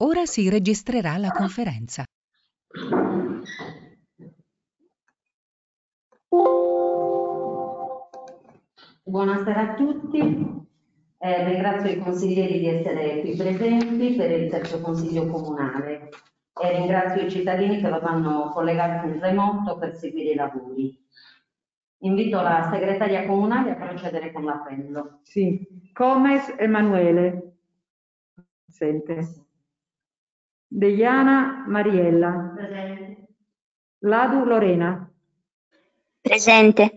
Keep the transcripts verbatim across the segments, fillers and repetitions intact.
Ora si registrerà la conferenza. Buonasera a tutti, eh, ringrazio i consiglieri di essere qui presenti per il terzo consiglio comunale e ringrazio i cittadini che vorranno collegarsi in remoto per seguire i lavori. Invito la segretaria comunale a procedere con l'appello. Sì, Comes Emanuele, presente. Deiana Mariella. Presente. Ladu Lorena. Presente.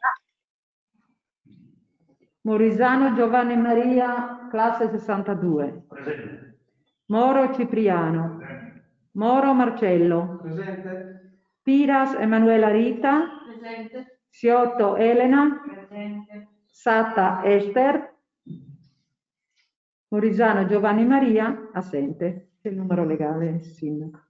Morisano Giovanni Maria, classe sessantadue. Presente. Moro Cipriano. Presente. Moro Marcello. Presente. Piras Emanuela Rita. Presente. Sciotto Elena. Presente. Satta Esther. Morisano Giovanni Maria, assente. C'è il numero legale, sindaco.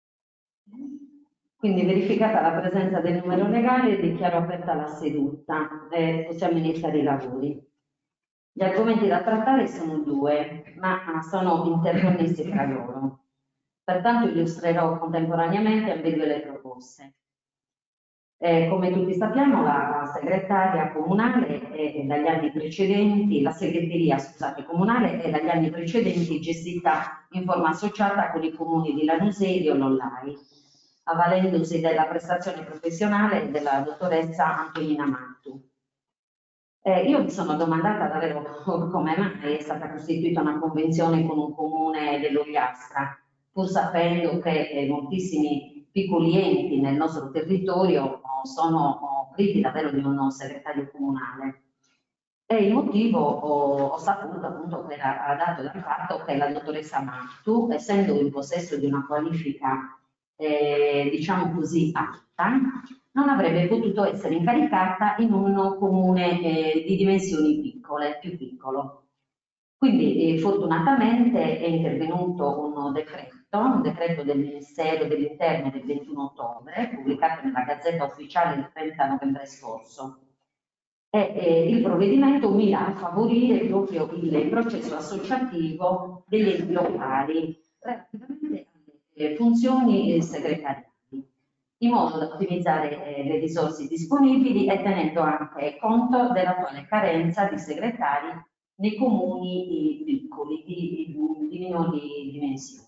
Quindi verificata la presenza del numero legale, dichiaro aperta la seduta e possiamo iniziare i lavori. Gli argomenti da trattare sono due, ma sono interconnessi tra loro. Pertanto illustrerò contemporaneamente ambedue le proposte. Eh, come tutti sappiamo, la segretaria comunale è dagli anni precedenti, la segreteria scusate, comunale è dagli anni precedenti gestita in forma associata con i comuni di Lanusei e Lollai, avvalendosi della prestazione professionale della dottoressa Antonina Mattu. Eh, io mi sono domandata davvero come mai è stata costituita una convenzione con un comune dell'Ogliastra, pur sapendo che eh, moltissimi piccoli enti nel nostro territorio oh, sono oh, privi davvero di un segretario comunale. E il motivo ho, ho saputo appunto che era dato dal fatto che la dottoressa Mattu, essendo in possesso di una qualifica eh, diciamo così alta, non avrebbe potuto essere incaricata in un comune eh, di dimensioni piccole, più piccolo. Quindi eh, fortunatamente è intervenuto un decreto, un decreto del Ministero dell'Interno del ventuno ottobre, pubblicato nella Gazzetta Ufficiale il trenta novembre scorso. E eh, il provvedimento mira a favorire proprio il processo associativo degli enti locali relativamente alle funzioni eh, segretariali, in modo da ottimizzare eh, le risorse disponibili e tenendo anche conto dell'attuale carenza di segretari nei comuni piccoli, di, di, di minori dimensioni.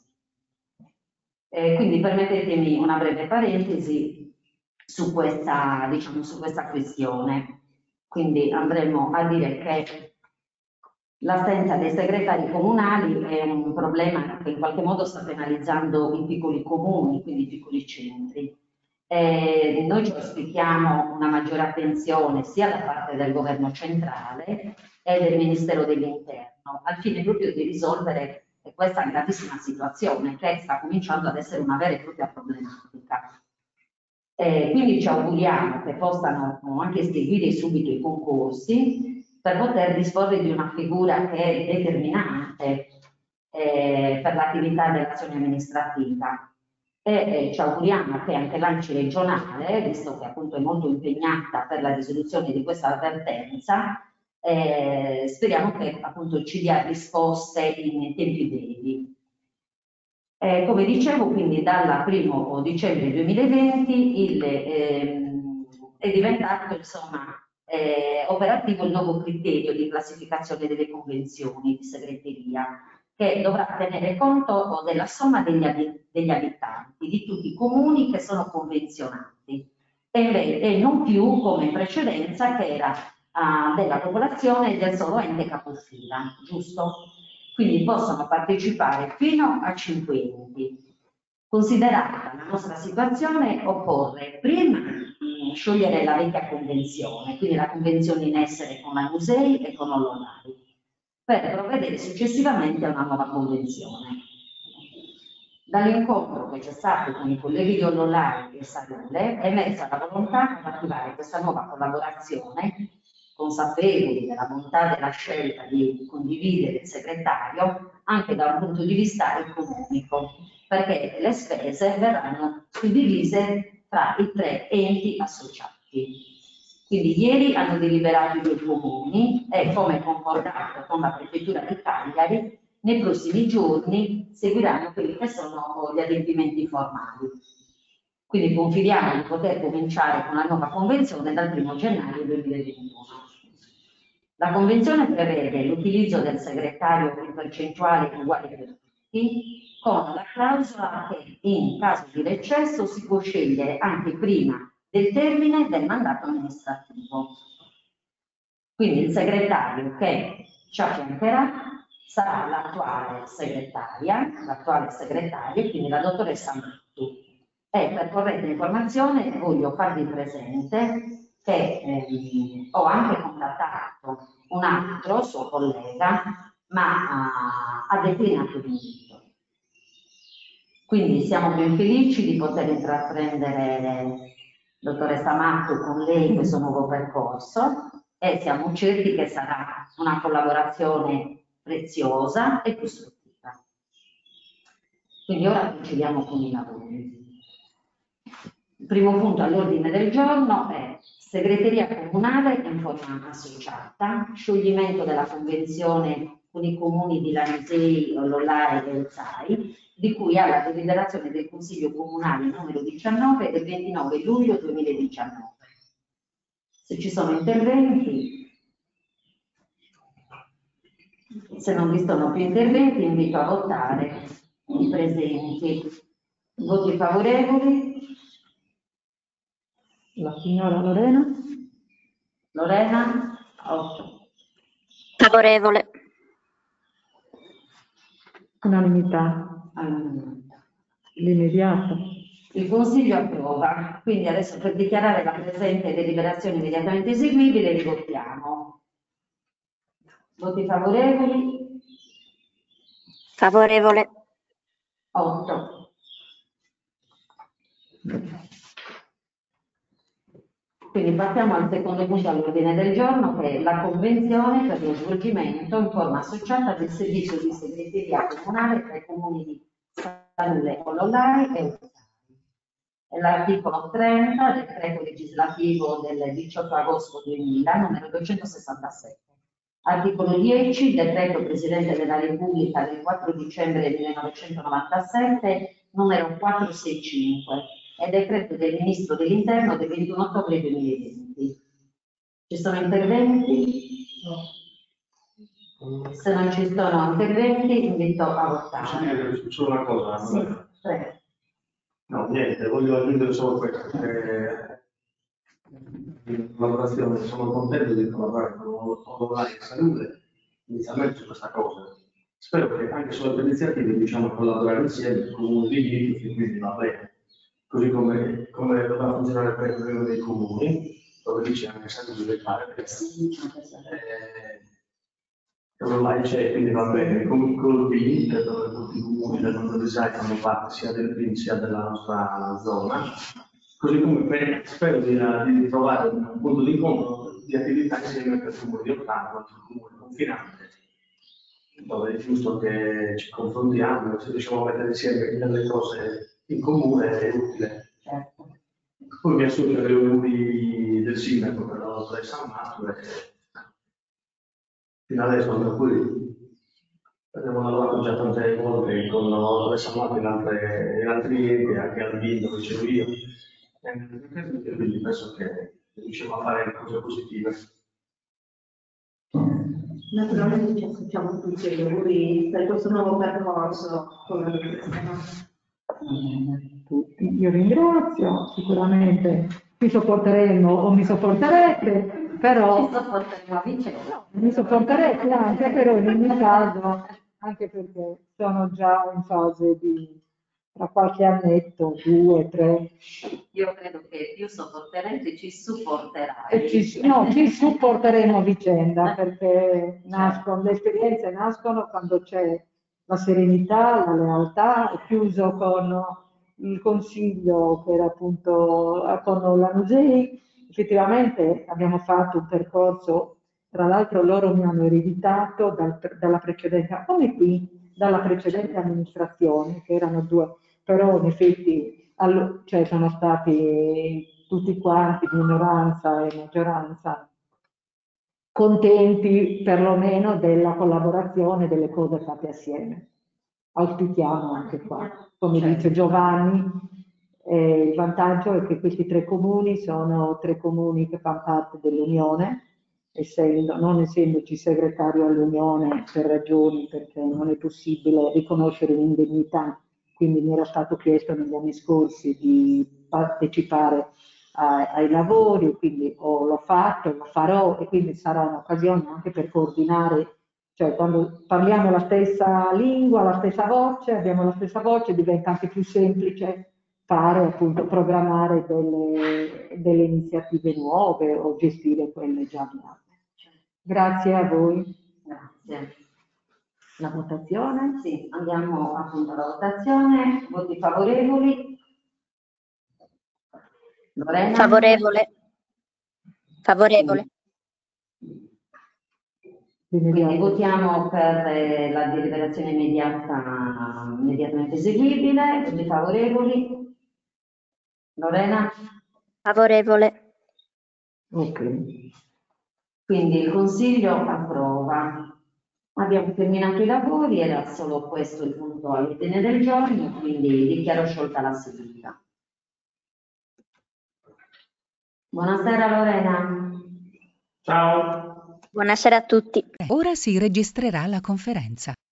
Eh, quindi permettetemi una breve parentesi su questa, diciamo, su questa questione. Quindi andremo a dire che l'assenza dei segretari comunali è un problema che in qualche modo sta penalizzando i piccoli comuni, quindi i piccoli centri. Eh, noi ci auspichiamo una maggiore attenzione sia da parte del governo centrale e del Ministero dell'Interno, al fine proprio di risolvere questa gravissima situazione che sta cominciando ad essere una vera e propria problematica. Eh, quindi ci auguriamo che possano anche seguire subito i concorsi per poter disporre di una figura che è determinante eh, per l'attività dell'azione amministrativa. E eh, ci auguriamo che anche l'A N C I regionale, visto che appunto è molto impegnata per la risoluzione di questa avvertenza, eh, speriamo che appunto ci dia risposte in tempi brevi. Eh, come dicevo, quindi dal primo dicembre duemilaventi il, ehm, è diventato insomma, eh, operativo il nuovo criterio di classificazione delle convenzioni di segreteria, che dovrà tenere conto della somma degli, abit degli abitanti di tutti i comuni che sono convenzionati e, e non più come in precedenza che era uh, della popolazione del solo ente capofila, giusto? Quindi possono partecipare fino a cinque enti. Considerata la nostra situazione, occorre prima mh, sciogliere la vecchia convenzione, quindi la convenzione in essere con la Musei e con Ololari, per provvedere successivamente a una nuova convenzione. Dall'incontro che c'è stato con i colleghi di Ololari e Salule è emersa la volontà di attivare questa nuova collaborazione, consapevoli della bontà della scelta di condividere il segretario anche da un punto di vista economico, perché le spese verranno suddivise tra i tre enti associati. Quindi ieri hanno deliberato i due comuni e come concordato con la prefettura di Cagliari Nei prossimi giorni seguiranno quelli che sono gli adempimenti formali. Quindi confidiamo di poter cominciare con la nuova convenzione dal primo gennaio duemilaventuno. La convenzione prevede l'utilizzo del segretario in percentuale uguale per tutti, con la clausola che in caso di recesso si può scegliere anche prima del termine del mandato amministrativo. Quindi il segretario che ci affiancherà sarà l'attuale segretaria, l'attuale segretaria, quindi la dottoressa Mattu. E per corretta informazione voglio farvi presente che eh, ho anche contattato un altro suo collega, ma uh, ha declinato l'invito. Quindi siamo ben felici di poter intraprendere, dottoressa Mattu, con lei questo nuovo percorso e siamo certi che sarà una collaborazione preziosa e costruttiva. Quindi ora procediamo con i lavori. Il primo punto all'ordine del giorno è segreteria comunale in forma associata, scioglimento della convenzione con i comuni di Lanusei, Lollare e Ozzai, di cui alla deliberazione del Consiglio Comunale numero diciannove del ventinove luglio duemiladiciannove. Se ci sono interventi, se non vi sono più interventi, invito a votare i presenti. Voti favorevoli? La signora Lorena? Lorena? otto. Favorevole. Unanimità. All'unanimità. L'immediato. Il Consiglio approva, quindi adesso per dichiarare la presente deliberazione immediatamente eseguibile rivotiamo. Voti favorevoli? Favorevole. otto. Quindi passiamo al secondo punto all'ordine del giorno, che è la convenzione per lo svolgimento in forma associata del servizio di segreteria comunale tra i comuni di Sanule, Lollari e Ozzai. È l'articolo trenta del decreto legislativo del diciotto agosto duemila, numero duecentosessantasette. Articolo dieci, decreto Presidente della Repubblica del quattro dicembre millenovecentonovantasette, numero quattrocentosessantacinque, e decreto del Ministro dell'Interno del ventuno ottobre duemilaventi. Ci sono interventi? No. Se non ci sono interventi, invito a votare. Solo una cosa. Sì, prego. No, niente, voglio aggiungere solo questo. Eh, in collaborazione, sono contento di collaborare con Lollari e Salute inizialmente su questa cosa. Spero che anche su altre iniziative riusciamo a collaborare insieme con un diritto che quindi va bene. Così come, come dovrà funzionare per il governo dei comuni, dove lì c'è anche sempre di fare, perché Lollari c'è, quindi va bene, con, con il B I N, dove tutti i comuni del nostro design fanno parte sia del B I N sia della nostra zona, così come per, spero di, di trovare un punto di incontro di attività insieme per il comune di Ottano, il comune confinante, dove è giusto che ci confrontiamo, se riusciamo a mettere insieme delle cose in comune è utile. Certo. Poi mi associo alle auguri del sindaco per la dottoressa Mattu e fino adesso, per cui abbiamo lavorato già tante volte con la dottoressa Mattu in, altre, in altri enti, anche al B I N dove c'ero io, e quindi penso che riusciamo a fare cose positive. Naturalmente ci associamo tutti ai auguri per questo nuovo percorso con la dottoressa. Io ringrazio, sicuramente mi sopporteremo o mi sopporterete, però Ci sopporteremo a vicenda. mi sopporterete anche, però in ogni caso, anche perché sono già in fase di tra qualche annetto, due, tre. Io credo che più sopporterete ci supporterai. E ci, no, ci supporteremo a vicenda, perché nascono, le esperienze nascono quando c'è la serenità, la lealtà. È chiuso con il consiglio che era appunto con la Musei. Effettivamente abbiamo fatto un percorso, tra l'altro loro mi hanno ereditato dal, dalla precedente, come qui, dalla precedente amministrazione, che erano due, però in effetti allo, cioè, sono stati tutti quanti, minoranza e maggioranza, contenti perlomeno della collaborazione, delle cose fatte assieme. Auspichiamo anche qua, come dice Giovanni, eh, il vantaggio è che questi tre comuni sono tre comuni che fanno parte dell'Unione, essendo, non essendoci segretario all'Unione per ragioni perché non è possibile riconoscere l'indennità, quindi mi era stato chiesto negli anni scorsi di partecipare ai, ai lavori, quindi oh, l'ho fatto, lo farò e quindi sarà un'occasione anche per coordinare, cioè quando parliamo la stessa lingua, la stessa voce, abbiamo la stessa voce, diventa anche più semplice fare appunto, programmare delle, delle iniziative nuove o gestire quelle già avviate. Grazie a voi. Grazie. La votazione? Sì, andiamo appunto alla votazione. Voti favorevoli? Lorena? Favorevole. Favorevole. Quindi votiamo per eh, la deliberazione immediata, immediatamente eseguibile. Voti favorevoli? Lorena? Favorevole. Ok. Quindi il Consiglio approva. Abbiamo terminato i lavori, era solo questo il punto all'ordine del giorno, quindi dichiaro sciolta la seduta. Buonasera Lorena. Ciao. Buonasera a tutti. Ora si registrerà la conferenza.